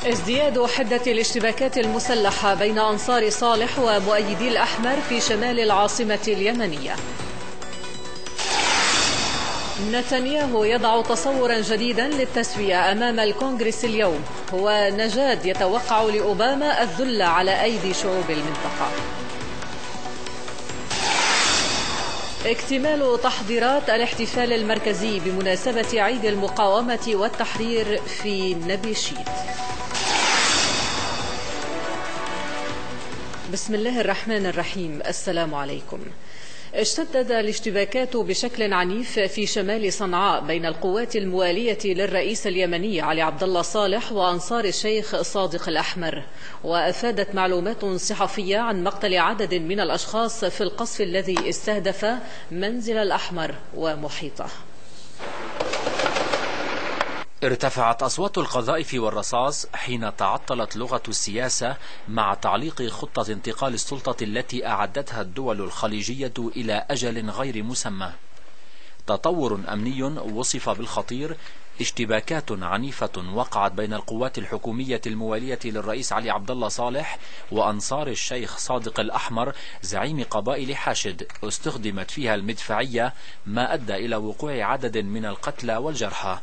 ازدياد حدة الاشتباكات المسلحة بين أنصار صالح ومؤيدي الأحمر في شمال العاصمة اليمنية. نتنياهو يضع تصورا جديدا للتسوية أمام الكونغرس اليوم، ونجاد يتوقع لأوباما الذل على أيدي شعوب المنطقة. اكتمال تحضيرات الاحتفال المركزي بمناسبة عيد المقاومة والتحرير في نبيشيت. بسم الله الرحمن الرحيم. السلام عليكم. اشتدت الاشتباكات بشكل عنيف في شمال صنعاء بين القوات الموالية للرئيس اليمني علي عبد الله صالح وأنصار الشيخ صادق الأحمر، وأفادت معلومات صحفية عن مقتل عدد من الأشخاص في القصف الذي استهدف منزل الأحمر ومحيطه. ارتفعت أصوات القذائف والرصاص حين تعطلت لغة السياسة مع تعليق خطة انتقال السلطة التي أعدتها الدول الخليجية إلى أجل غير مسمى. تطور أمني وصف بالخطير، اشتباكات عنيفة وقعت بين القوات الحكومية الموالية للرئيس علي عبد الله صالح وأنصار الشيخ صادق الأحمر زعيم قبائل حاشد، استخدمت فيها المدفعية ما أدى إلى وقوع عدد من القتلى والجرحى.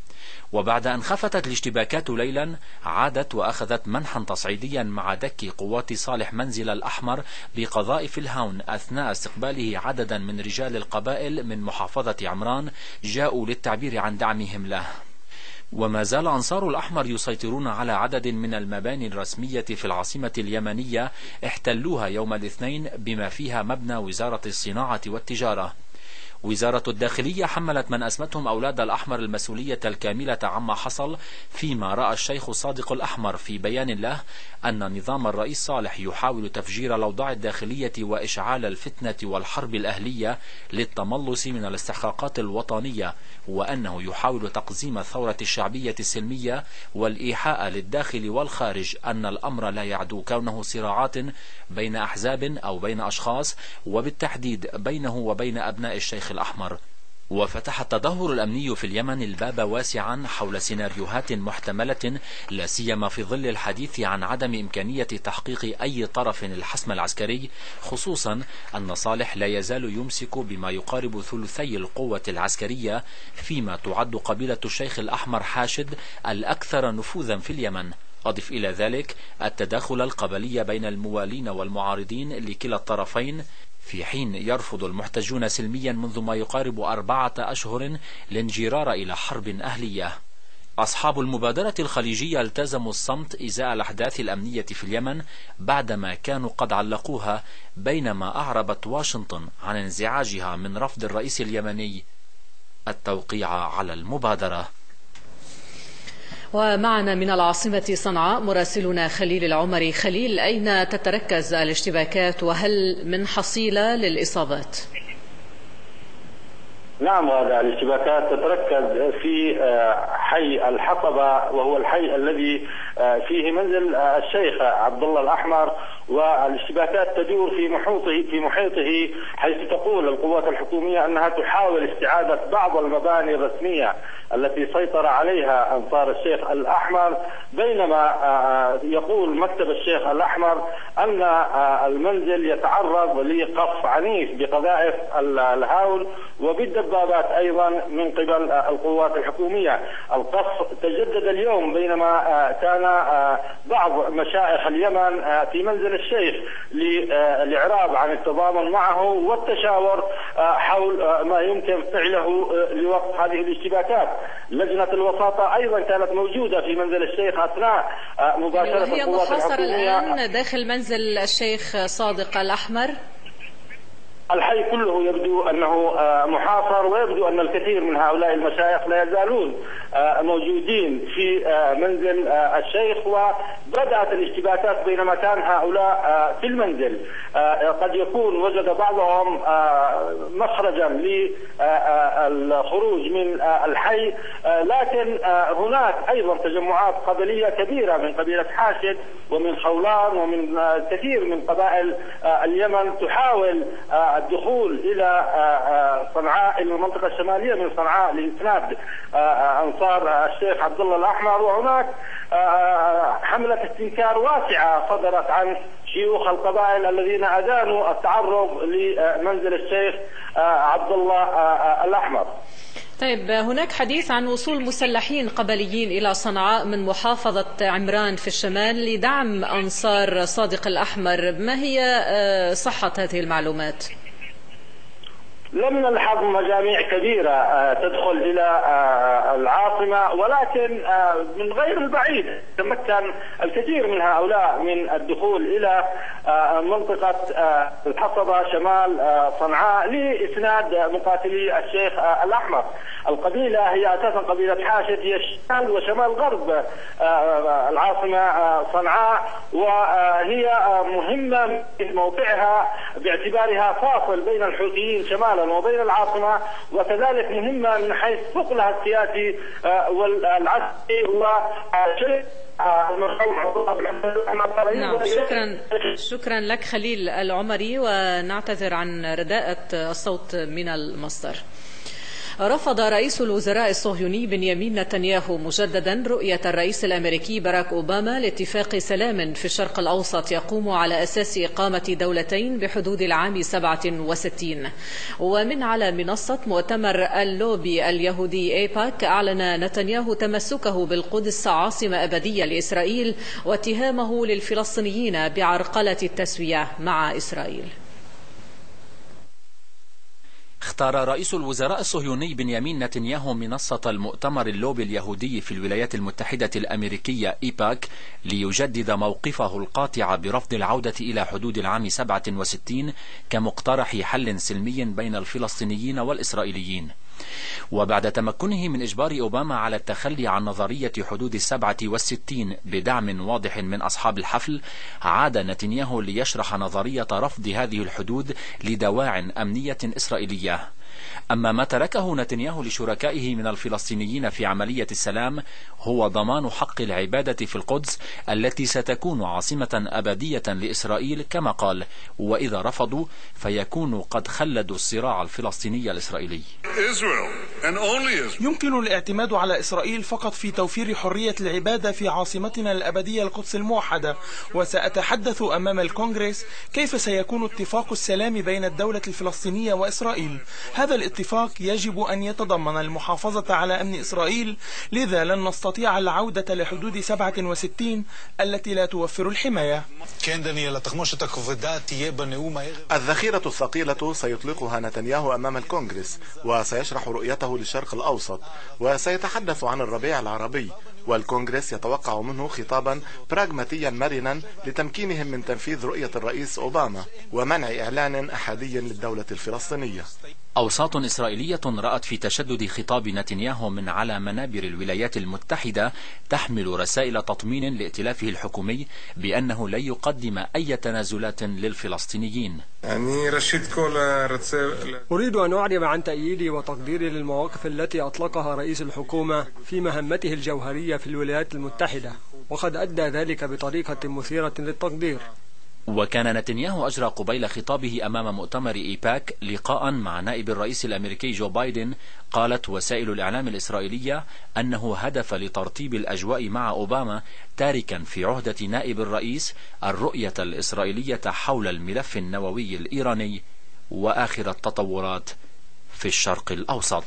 وبعد أن خفتت الاشتباكات ليلا، عادت وأخذت منحا تصعيديا مع دك قوات صالح منزل الأحمر بقذائف الهاون أثناء استقباله عددا من رجال القبائل من محافظة عمران جاءوا للتعبير عن دعمهم له. وما زال أنصار الأحمر يسيطرون على عدد من المباني الرسمية في العاصمة اليمنية احتلوها يوم الاثنين، بما فيها مبنى وزارة الصناعة والتجارة. وزارة الداخلية حملت من أسمتهم أولاد الأحمر المسؤولية الكاملة عما حصل، فيما رأى الشيخ صادق الأحمر في بيان له أن نظام الرئيس صالح يحاول تفجير الأوضاع الداخلية وإشعال الفتنة والحرب الأهلية للتملص من الاستحقاقات الوطنية، وأنه يحاول تقزيم الثورة الشعبية السلمية والإيحاء للداخل والخارج أن الأمر لا يعدو كونه صراعات بين أحزاب أو بين أشخاص، وبالتحديد بينه وبين أبناء الشيخ الأحمر. وفتح التدهور الأمني في اليمن الباب واسعا حول سيناريوهات محتملة، لا سيما في ظل الحديث عن عدم إمكانية تحقيق أي طرف الحسم العسكري، خصوصا أن صالح لا يزال يمسك بما يقارب ثلثي القوة العسكرية، فيما تعد قبيلة الشيخ الأحمر حاشد الأكثر نفوذا في اليمن. أضف إلى ذلك التداخل القبلي بين الموالين والمعارضين لكلا الطرفين، في حين يرفض المحتجون سلميا منذ ما يقارب 4 أشهر الانجرار إلى حرب أهلية. أصحاب المبادرة الخليجية التزموا الصمت إزاء الأحداث الأمنية في اليمن بعدما كانوا قد علقوها، بينما أعربت واشنطن عن انزعاجها من رفض الرئيس اليمني التوقيع على المبادرة. ومعنا من العاصمة صنعاء مراسلنا خليل العمري. خليل، أين تتركز الاشتباكات وهل من حصيلة للإصابات؟ نعم، هذا الاشتباكات تتركز في حي الحطبة، وهو الحي الذي فيه منزل الشيخ عبد الله الأحمر، والاشتباكات تدور في محيطه، حيث تقول القوات الحكومية أنها تحاول استعادة بعض المباني الرسمية التي سيطر عليها أنصار الشيخ الأحمر، بينما يقول مكتب الشيخ الأحمر أن المنزل يتعرض لقصف عنيف بقذائف الهاون وبالدبابات أيضا من قبل القوات الحكومية. القصف تجدد اليوم بينما كان بعض مشايخ اليمن في منزل الشيخ للإعراب عن التضامن معه والتشاور حول ما يمكن فعله لوقف هذه الاشتباكات. لجنة الوساطة أيضا كانت موجودة في منزل الشيخ أثناء مباشرة القوات الحكومية. الآن داخل منزل الشيخ صادق الأحمر الحي كله يبدو أنه محاصر، ويبدو أن الكثير من هؤلاء المشايخ لا يزالون موجودين في منزل الشيخ، وبدأت الاشتباكات بينما كان هؤلاء في المنزل. قد يكون وجد بعضهم مخرجا للخروج من الحي، لكن هناك أيضا تجمعات قبلية كبيرة من قبيلة حاشد ومن خولان ومن كثير من قبائل اليمن تحاول الدخول إلى صنعاء، إلى المنطقة الشمالية من صنعاء لإسناد أنصار الشيخ عبد الله الأحمر. وهناك حملة استنكار واسعة صدرت عن شيوخ القبائل الذين أدانوا التعرض لمنزل الشيخ عبد الله الأحمر. طيب، هناك حديث عن وصول مسلحين قبليين إلى صنعاء من محافظة عمران في الشمال لدعم أنصار صادق الأحمر، ما هي صحة هذه المعلومات؟ لم نلحظ مجاميع كبيرة تدخل إلى العاصمة، ولكن من غير البعيد تمكن الكثير من هؤلاء من الدخول إلى منطقة الحصبة شمال صنعاء لإسناد مقاتلي الشيخ الأحمر. القبيلة هي أساسا قبيلة حاشد، هي شمال وشمال غرب العاصمة صنعاء، وهي مهمة في موقعها باعتبارها فاصل بين الحوثيين شمالا وبين العاصمة، وكذلك مهمة من حيث ثقلها السياسي والعسكري وشيء. نعم، شكرا لك خليل العمري، ونعتذر عن رداءة الصوت من المصدر. رفض رئيس الوزراء الصهيوني بنيامين نتنياهو مجددا رؤية الرئيس الأمريكي باراك أوباما لاتفاق سلام في الشرق الأوسط يقوم على أساس إقامة دولتين بحدود العام 67. ومن على منصة مؤتمر اللوبي اليهودي إيباك أعلن نتنياهو تمسكه بالقدس عاصمة أبدية لإسرائيل واتهامه للفلسطينيين بعرقلة التسوية مع إسرائيل. اختار رئيس الوزراء الصهيوني بنيامين نتنياهو منصة المؤتمر اللوبي اليهودي في الولايات المتحدة الأمريكية إيباك ليجدد موقفه القاطع برفض العودة إلى حدود العام 67 كمقترح حل سلمي بين الفلسطينيين والإسرائيليين. وبعد تمكنه من إجبار أوباما على التخلي عن نظرية حدود 67 بدعم واضح من أصحاب الحفل، عاد نتنياهو ليشرح نظرية رفض هذه الحدود لدواع أمنية إسرائيلية. أما ما تركه نتنياهو لشركائه من الفلسطينيين في عملية السلام هو ضمان حق العبادة في القدس التي ستكون عاصمة أبدية لإسرائيل كما قال، وإذا رفضوا فيكونوا قد خلدوا الصراع الفلسطيني الإسرائيلي. يمكن الاعتماد على إسرائيل فقط في توفير حرية العبادة في عاصمتنا الأبدية القدس الموحدة، وسأتحدث أمام الكونغرس كيف سيكون اتفاق السلام بين الدولة الفلسطينية وإسرائيل. هذا الاتفاق يجب أن يتضمن المحافظة على أمن إسرائيل، لذا لن نستطيع العودة لحدود 67 التي لا توفر الحماية. الذخيرة الثقيلة سيطلقها نتنياهو أمام الكونغرس، وسيشرح رؤيته للشرق الأوسط، وسيتحدث عن الربيع العربي، والكونغرس يتوقع منه خطابا براغماتيا مرنا لتمكينهم من تنفيذ رؤية الرئيس أوباما ومنع إعلان أحادي للدولة الفلسطينية. أوساط إسرائيلية رأت في تشدد خطاب نتنياهو من على منابر الولايات المتحدة تحمل رسائل تطمين لائتلافه الحكومي بأنه لن يقدم أي تنازلات للفلسطينيين. أريد أن أعرب عن تأييدي وتقديري للمواقف التي أطلقها رئيس الحكومة في مهمته الجوهرية في الولايات المتحدة، وقد أدى ذلك بطريقة مثيرة للتقدير. وكان نتنياهو أجرى قبيل خطابه أمام مؤتمر إيباك لقاء مع نائب الرئيس الأمريكي جو بايدن. قالت وسائل الإعلام الإسرائيلية أنه هدف لترطيب الأجواء مع أوباما، تاركا في عهدة نائب الرئيس الرؤية الإسرائيلية حول الملف النووي الإيراني وآخر التطورات في الشرق الأوسط.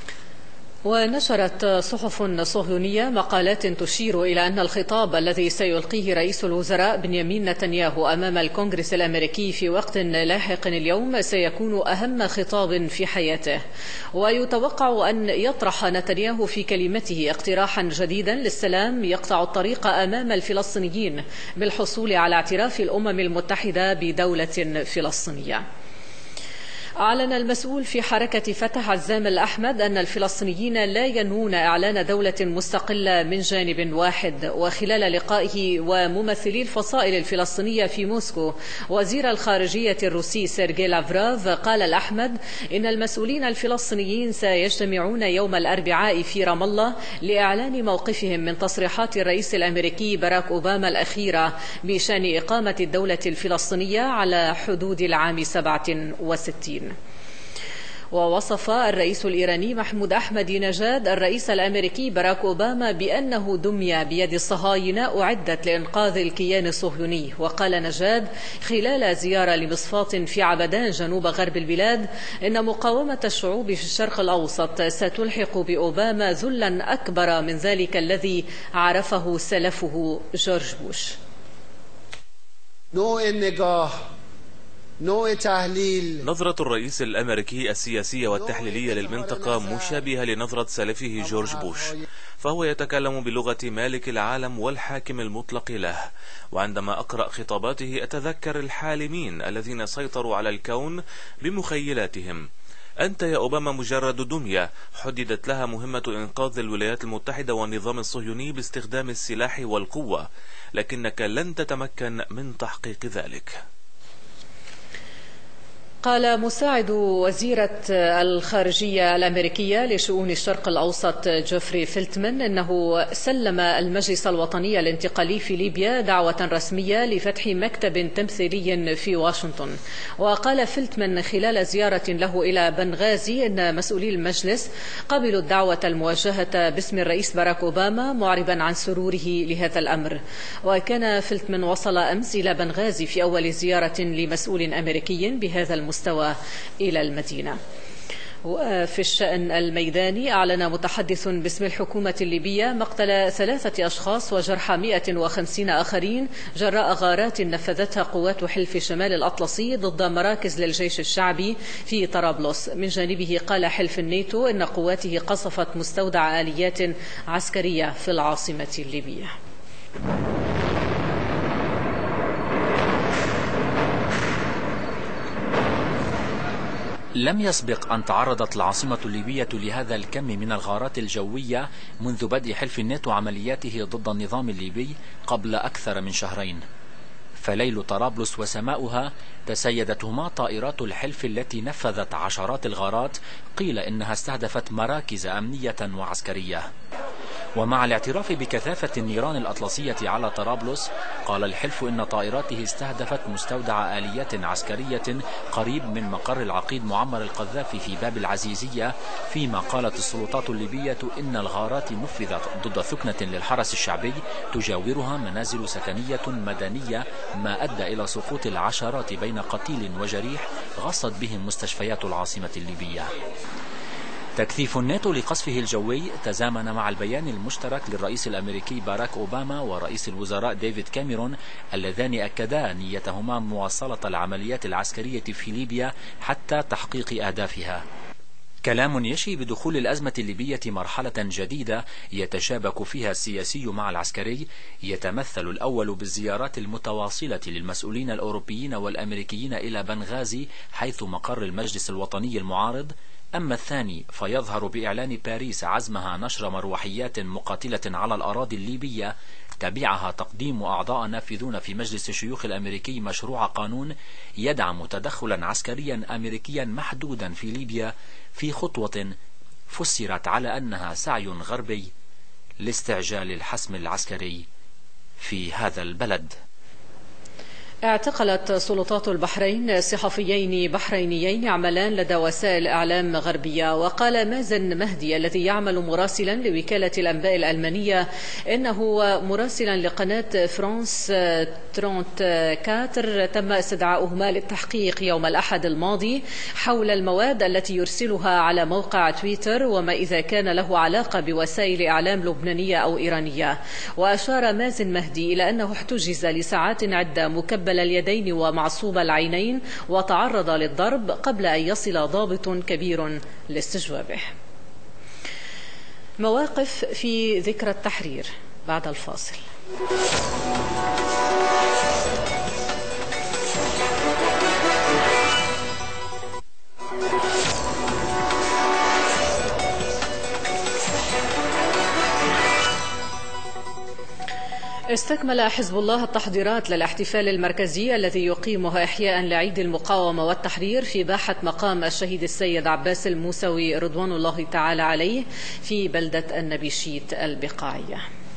ونشرت صحف صهيونية مقالات تشير إلى أن الخطاب الذي سيلقيه رئيس الوزراء بنيامين نتنياهو أمام الكونغرس الأمريكي في وقت لاحق اليوم سيكون أهم خطاب في حياته، ويتوقع أن يطرح نتنياهو في كلمته اقتراحا جديدا للسلام يقطع الطريق أمام الفلسطينيين بالحصول على اعتراف الأمم المتحدة بدولة فلسطينية. أعلن المسؤول في حركة فتح عزام الأحمد أن الفلسطينيين لا ينوون إعلان دولة مستقلة من جانب واحد. وخلال لقائه وممثلي الفصائل الفلسطينية في موسكو وزير الخارجية الروسي سيرجي لافروف، قال الأحمد إن المسؤولين الفلسطينيين سيجتمعون يوم الأربعاء في رام الله لإعلان موقفهم من تصريحات الرئيس الأمريكي باراك أوباما الأخيرة بشأن إقامة الدولة الفلسطينية على حدود العام 67. ووصف الرئيس الإيراني محمود أحمدي نژاد الرئيس الأمريكي باراك أوباما بأنه دمية بيد الصهاينة أعدت لإنقاذ الكيان الصهيوني. وقال نژاد خلال زيارة لمصفاة في عبدان جنوب غرب البلاد إن مقاومة الشعوب في الشرق الأوسط ستلحق بأوباما ذلا أكبر من ذلك الذي عرفه سلفه جورج بوش. نظرة الرئيس الأمريكي السياسية والتحليلية للمنطقة مشابهة لنظرة سلفه جورج بوش، فهو يتكلم بلغة مالك العالم والحاكم المطلق له. وعندما أقرأ خطاباته أتذكر الحالمين الذين سيطروا على الكون بمخيلاتهم. أنت يا أوباما مجرد دمية حددت لها مهمة إنقاذ الولايات المتحدة والنظام الصهيوني باستخدام السلاح والقوة، لكنك لن تتمكن من تحقيق ذلك. قال مساعد وزيرة الخارجية الأمريكية لشؤون الشرق الأوسط جوفري فيلتمان إنه سلم المجلس الوطني الانتقالي في ليبيا دعوة رسمية لفتح مكتب تمثيلي في واشنطن. وقال فيلتمان خلال زيارة له إلى بنغازي إن مسؤولي المجلس قبلوا الدعوة الموجهة باسم الرئيس باراك أوباما معربا عن سروره لهذا الأمر. وكان فيلتمان وصل أمس إلى بنغازي في أول زيارة لمسؤول أمريكي بهذا المستوى إلى المدينة. وفي الشأن الميداني أعلن متحدث باسم الحكومة الليبية مقتل 3 أشخاص وجرح 150 آخرين جراء غارات نفذتها قوات حلف شمال الأطلسي ضد مراكز للجيش الشعبي في طرابلس. من جانبه قال حلف الناتو إن قواته قصفت مستودع آليات عسكرية في العاصمة الليبية. لم يسبق أن تعرضت العاصمة الليبية لهذا الكم من الغارات الجوية منذ بدء حلف الناتو عملياته ضد النظام الليبي قبل أكثر من شهرين. فليل طرابلس وسماؤها تسيدتهما طائرات الحلف التي نفذت عشرات الغارات قيل إنها استهدفت مراكز أمنية وعسكرية. ومع الاعتراف بكثافة النيران الأطلسية على طرابلس، قال الحلف إن طائراته استهدفت مستودع آليات عسكرية قريب من مقر العقيد معمر القذافي في باب العزيزية، فيما قالت السلطات الليبية إن الغارات نفذت ضد ثكنة للحرس الشعبي تجاورها منازل سكنية مدنية، ما أدى إلى سقوط العشرات بين قتيل وجريح غصت بهم مستشفيات العاصمة الليبية. تكثيف الناتو لقصفه الجوي تزامن مع البيان المشترك للرئيس الأمريكي باراك أوباما ورئيس الوزراء ديفيد كاميرون اللذان أكدا نيتهما مواصلة العمليات العسكرية في ليبيا حتى تحقيق أهدافها. كلام يشي بدخول الأزمة الليبية مرحلة جديدة يتشابك فيها السياسي مع العسكري، يتمثل الأول بالزيارات المتواصلة للمسؤولين الأوروبيين والأمريكيين إلى بنغازي حيث مقر المجلس الوطني المعارض، أما الثاني فيظهر بإعلان باريس عزمها نشر مروحيات مقاتلة على الأراضي الليبية تبعها تقديم أعضاء نافذون في مجلس الشيوخ الأمريكي مشروع قانون يدعم تدخلا عسكريا أمريكيا محدودا في ليبيا في خطوة فسرت على أنها سعي غربي لاستعجال الحسم العسكري في هذا البلد. اعتقلت سلطات البحرين صحفيين بحرينيين يعملان لدى وسائل إعلام غربية. وقال مازن مهدي الذي يعمل مراسلا لوكالة الأنباء الألمانية إنه مراسلا لقناة فرانس 34 تم استدعاؤهما للتحقيق يوم الأحد الماضي حول المواد التي يرسلها على موقع تويتر وما إذا كان له علاقة بوسائل إعلام لبنانية أو إيرانية. وأشار مازن مهدي إلى أنه احتجز لساعات عدة مكبل اليدين ومعصوب العينين وتعرض للضرب قبل أن يصل ضابط كبير لاستجوابه. مواقف في ذكرى التحرير بعد الفاصل. استكمل حزب الله التحضيرات للاحتفال المركزي الذي يقيمه إحياء لعيد المقاومة والتحرير في باحة مقام الشهيد السيد عباس الموسوي رضوان الله تعالى عليه في بلدة النبيشيت البقاعية.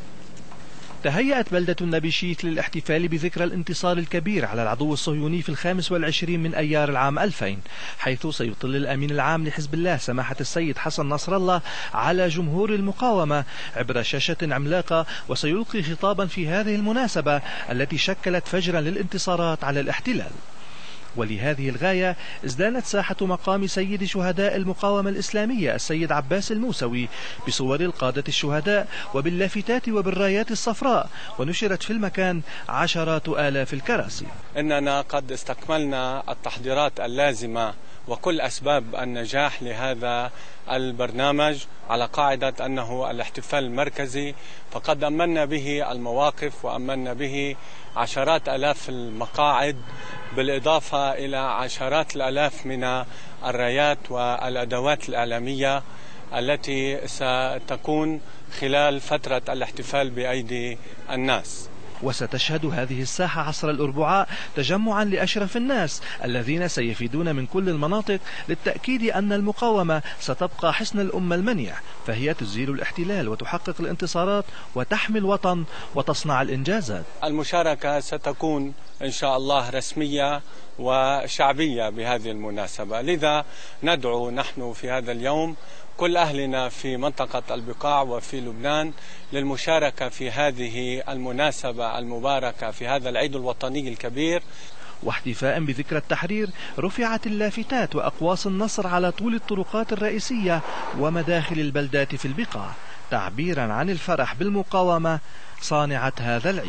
تهيأت بلدة النبيشيت للاحتفال بذكرى الانتصار الكبير على العدو الصهيوني في 25 من أيار العام 2000، حيث سيطل الأمين العام لحزب الله سماحة السيد حسن نصر الله على جمهور المقاومة عبر شاشة عملاقة، وسيلقي خطابا في هذه المناسبة التي شكلت فجرا للانتصارات على الاحتلال. ولهذه الغاية ازدانت ساحة مقام سيد شهداء المقاومة الإسلامية السيد عباس الموسوي بصور القادة الشهداء وباللافتات وبالرايات الصفراء، ونشرت في المكان عشرات آلاف الكراسي. إننا قد استكملنا التحضيرات اللازمة وكل أسباب النجاح لهذا البرنامج على قاعدة أنه الاحتفال المركزي، فقد أمنا به المواقف وأمنا به عشرات آلاف المقاعد، بالإضافة إلى عشرات الآلاف من الرايات والأدوات الإعلامية التي ستكون خلال فترة الاحتفال بأيدي الناس. وستشهد هذه الساحة عصر الأربعاء تجمعا لأشرف الناس الذين سيفيدون من كل المناطق للتأكيد أن المقاومة ستبقى حصن الأمة المنيع، فهي تزيل الاحتلال وتحقق الانتصارات وتحمي الوطن وتصنع الإنجازات. المشاركة ستكون إن شاء الله رسمية وشعبية بهذه المناسبة، لذا ندعو نحن في هذا اليوم كل أهلنا في منطقة البقاع وفي لبنان للمشاركة في هذه المناسبة المباركة في هذا العيد الوطني الكبير. واحتفاء بذكرى التحرير رفعت اللافتات وأقواس النصر على طول الطرقات الرئيسية ومداخل البلدات في البقاع، تعبيرا عن الفرح بالمقاومة صانعة هذا العيد.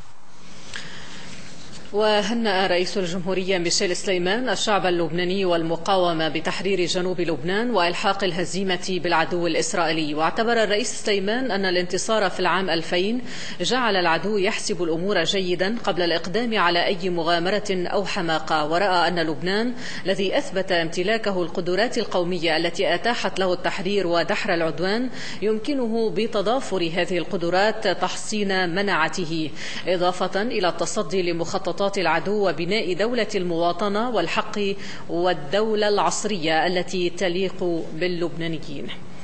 وهنأ رئيس الجمهورية ميشيل سليمان الشعب اللبناني والمقاومة بتحرير جنوب لبنان وإلحاق الهزيمة بالعدو الإسرائيلي. واعتبر الرئيس سليمان أن الانتصار في العام 2000 جعل العدو يحسب الأمور جيدا قبل الإقدام على أي مغامرة أو حماقة، ورأى أن لبنان الذي أثبت امتلاكه القدرات القومية التي أتاحت له التحرير ودحر العدوان يمكنه بتضافر هذه القدرات تحصين مناعته، إضافة إلى التصدي لمخططات العدو وبناء دولة المواطنة والحق والدولة العصرية التي تليق باللبنانيين.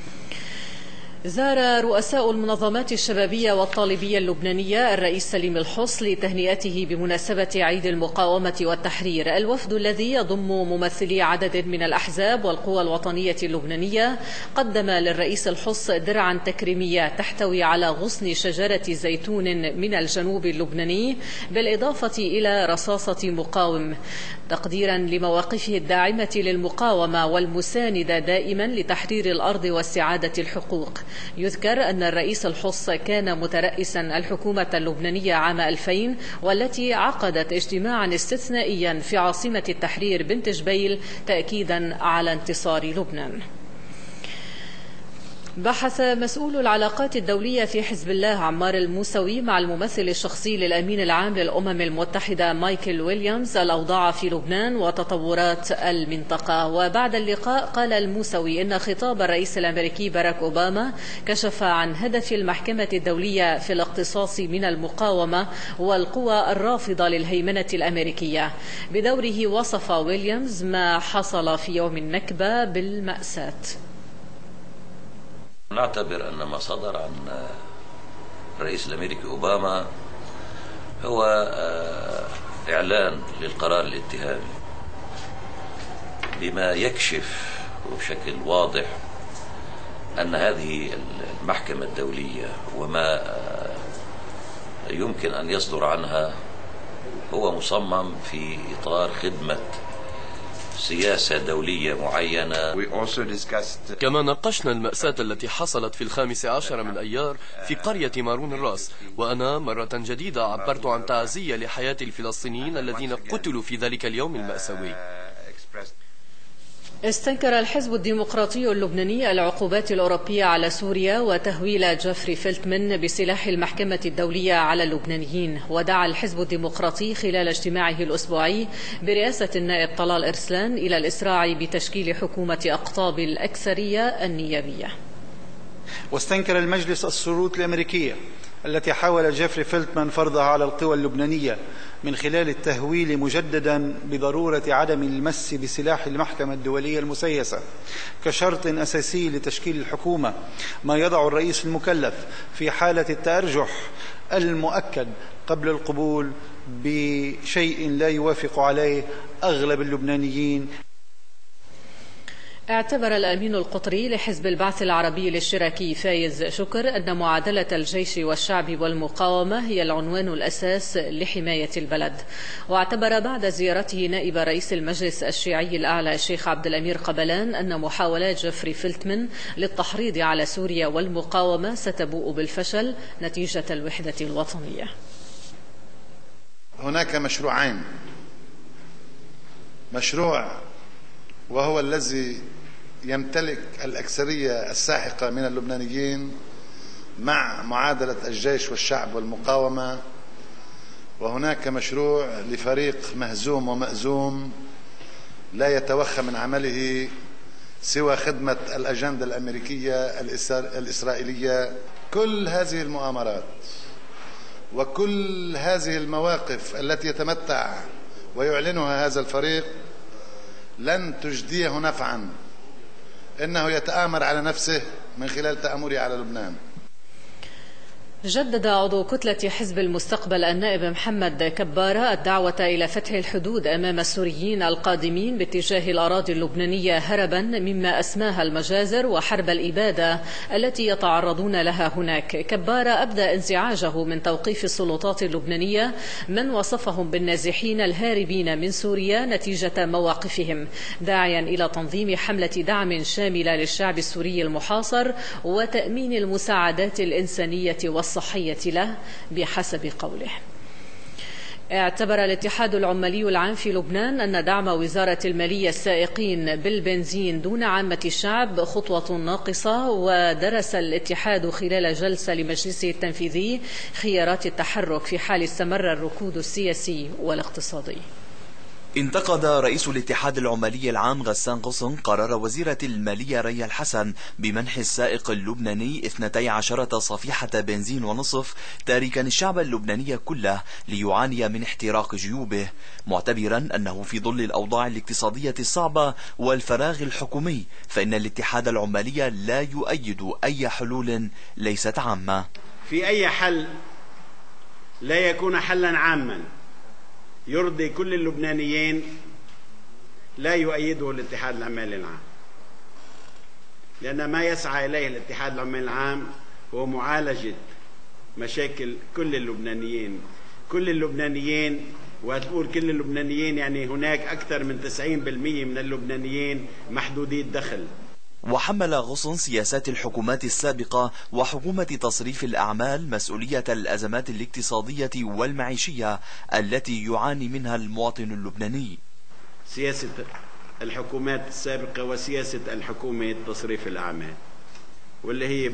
زار رؤساء المنظمات الشبابية والطالبية اللبنانية الرئيس سليم الحص لتهنئته بمناسبة عيد المقاومة والتحرير. الوفد الذي يضم ممثلي عدد من الأحزاب والقوى الوطنية اللبنانية قدم للرئيس الحص درعا تكريمية تحتوي على غصن شجرة زيتون من الجنوب اللبناني، بالإضافة إلى رصاصة مقاوم، تقديرا لمواقفه الداعمة للمقاومة والمساندة دائما لتحرير الأرض واستعادة الحقوق. يذكر أن الرئيس الحص كان مترئسا الحكومة اللبنانية عام 2000، والتي عقدت اجتماعا استثنائيا في عاصمة التحرير بنت جبيل تأكيدا على انتصار لبنان. بحث مسؤول العلاقات الدولية في حزب الله عمار الموسوي مع الممثل الشخصي للأمين العام للأمم المتحدة مايكل ويليامز الأوضاع في لبنان وتطورات المنطقة. وبعد اللقاء قال الموسوي إن خطاب الرئيس الأمريكي باراك أوباما كشف عن هدف المحكمة الدولية في الاقتصاص من المقاومة والقوى الرافضة للهيمنة الأمريكية. بدوره وصف ويليامز ما حصل في يوم النكبة بالمأساة. نعتبر أن ما صدر عن الرئيس الأمريكي أوباما هو إعلان للقرار الاتهامي بما يكشف بشكل واضح أن هذه المحكمة الدولية وما يمكن أن يصدر عنها هو مصمم في إطار خدمة سياسة دولية معينة. كما ناقشنا المأساة التي حصلت في 15 من أيار في قرية مارون الراس، وأنا مرة جديدة عبرت عن تعزية لحياة الفلسطينيين الذين قتلوا في ذلك اليوم المأساوي. استنكر الحزب الديمقراطي اللبناني العقوبات الأوروبية على سوريا وتهويل جيفري فيلتمان بسلاح المحكمة الدولية على اللبنانيين. ودعا الحزب الديمقراطي خلال اجتماعه الأسبوعي برئاسة النائب طلال إرسلان إلى الإسراع بتشكيل حكومة أقطاب الأكثرية النيابية. واستنكر المجلس الشروط الأمريكية التي حاول جيفري فيلتمان فرضها على القوى اللبنانية من خلال التهويل مجددا بضرورة عدم المس بسلاح المحكمة الدولية المسيسة كشرط أساسي لتشكيل الحكومة، ما يضع الرئيس المكلف في حالة التأرجح المؤكد قبل القبول بشيء لا يوافق عليه أغلب اللبنانيين. اعتبر الأمين القطري لحزب البعث العربي الاشتراكي فايز شكر أن معادلة الجيش والشعب والمقاومة هي العنوان الأساس لحماية البلد. واعتبر بعد زيارته نائب رئيس المجلس الشيعي الأعلى الشيخ عبد الأمير قبلان أن محاولات جيفري فيلتمان للتحريض على سوريا والمقاومة ستبوء بالفشل نتيجة الوحدة الوطنية. هناك مشروعين، مشروع وهو الذي يمتلك الأكثرية الساحقة من اللبنانيين مع معادلة الجيش والشعب والمقاومة، وهناك مشروع لفريق مهزوم ومأزوم لا يتوخى من عمله سوى خدمة الأجندة الأمريكية الإسرائيلية. كل هذه المؤامرات وكل هذه المواقف التي يتمتع ويعلنها هذا الفريق لن تجديه نفعا، إنه يتآمر على نفسه من خلال تآمره على لبنان. جدد عضو كتلة حزب المستقبل النائب محمد كبارة الدعوة إلى فتح الحدود أمام السوريين القادمين باتجاه الأراضي اللبنانية هربا مما أسماها المجازر وحرب الإبادة التي يتعرضون لها هناك. كبارة أبدى انزعاجه من توقيف السلطات اللبنانية من وصفهم بالنازحين الهاربين من سوريا نتيجة مواقفهم، داعيا إلى تنظيم حملة دعم شاملة للشعب السوري المحاصر وتأمين المساعدات الإنسانية والصحية له بحسب قوله. اعتبر الاتحاد العمالي العام في لبنان أن دعم وزارة المالية السائقين بالبنزين دون عامة الشعب خطوة ناقصة، ودرس الاتحاد خلال جلسة لمجلسه التنفيذي خيارات التحرك في حال استمر الركود السياسي والاقتصادي. انتقد رئيس الاتحاد العمالي العام غسان قصن قرار وزيرة المالية ريا الحسن بمنح السائق اللبناني 12 صفيحة بنزين ونصف، تاركا الشعب اللبناني كله ليعاني من احتراق جيوبه، معتبرا أنه في ظل الأوضاع الاقتصادية الصعبة والفراغ الحكومي فإن الاتحاد العمالي لا يؤيد أي حلول ليست عامة. في أي حل لا يكون حلا عاما يرضي كل اللبنانيين لا يؤيده الاتحاد العمالي العام، لأن ما يسعى إليه الاتحاد العمالي العام هو معالجة مشاكل كل اللبنانيين. كل اللبنانيين، وتقول كل اللبنانيين يعني هناك أكثر من 90% من اللبنانيين محدودي الدخل. وحمل غصن سياسات الحكومات السابقة وحكومة تصريف الأعمال مسؤولية الأزمات الاقتصادية والمعيشية التي يعاني منها المواطن اللبناني. سياسة الحكومات السابقة وسياسة الحكومة تصريف الأعمال، واللي هي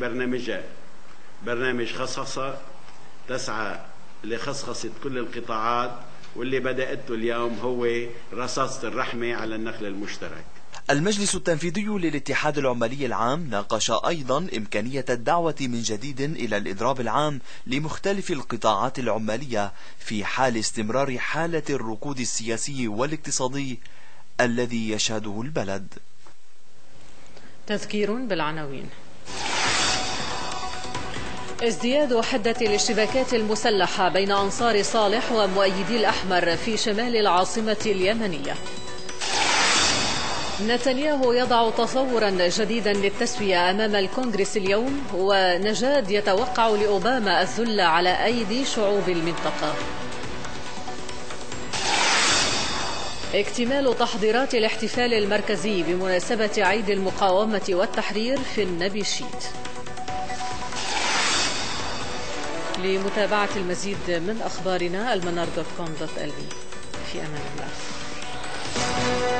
برنامج خصخصة تسعى لخصخصة كل القطاعات، واللي بدأته اليوم هو رصاصة الرحمة على النخل المشترك. المجلس التنفيذي للاتحاد العمالي العام ناقش أيضا إمكانية الدعوة من جديد إلى الإضراب العام لمختلف القطاعات العمالية في حال استمرار حالة الركود السياسي والاقتصادي الذي يشهده البلد. تذكير بالعناوين. ازدياد حدة الاشتباكات المسلحة بين أنصار صالح ومؤيدي الأحمر في شمال العاصمة اليمنية. نتنياهو يضع تصورا جديدا للتسوية أمام الكونغرس اليوم، ونجاد يتوقع لأوباما الذل على أيدي شعوب المنطقة. اكتمال تحضيرات الاحتفال المركزي بمناسبة عيد المقاومة والتحرير في النبي شيت. لمتابعة المزيد من أخبارنا المنار.com.lv. في أمان الله.